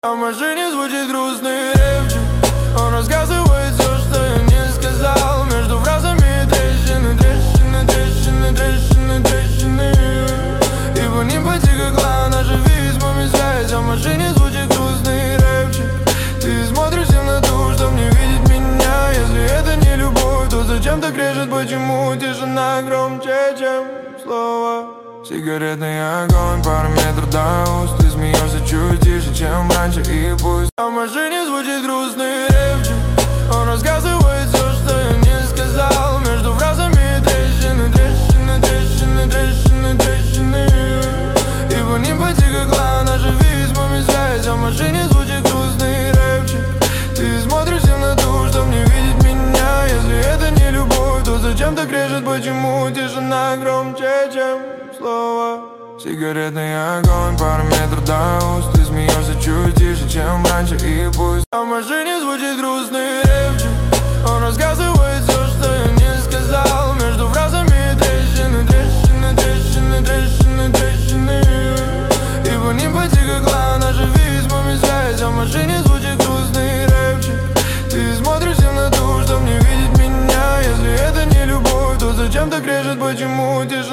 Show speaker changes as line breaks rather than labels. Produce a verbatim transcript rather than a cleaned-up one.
А в машине звучит грустный репчик. Он рассказывает все, что я не сказал. Между фразами трещины, трещины, трещины, трещины, трещины. И по ним потекла наша письмами связь. А в машине звучит грустный репчик. Ты смотришь в темноту, чтоб не видеть меня. Если это не любовь, то зачем так режет? Почему тишина громче, чем слово? Сигаретный огонь, пару метров до уст. Ты смеешься чуть тише, чем раньше, и пусть. А в машине звучит грустный репчик. Он рассказывает все, что я не сказал. Между фразами трещины, трещины, трещины, трещины, трещины. И по ним потекла наша письмами связь. А в машине звучит грустный репчик. Ты смотришь в темноту, чтоб не видеть меня. Если это не любовь, то зачем так режет? Почему тишина громче, чем слово? Сигаретный огонь, пару метров до уст. Ты смеешься чуть тише, чем раньше, и пусть. А в машине звучит грустный репчик. Он рассказывает все, что я не сказал. Между фразами трещины, трещины, трещины, трещины, трещины. И по ним потекла наша письмами связь. А в машине звучит грустный репчик. Ты смотришь в темноту, чтоб не видеть меня. Если это не любовь, то зачем так режет? Почему тишина?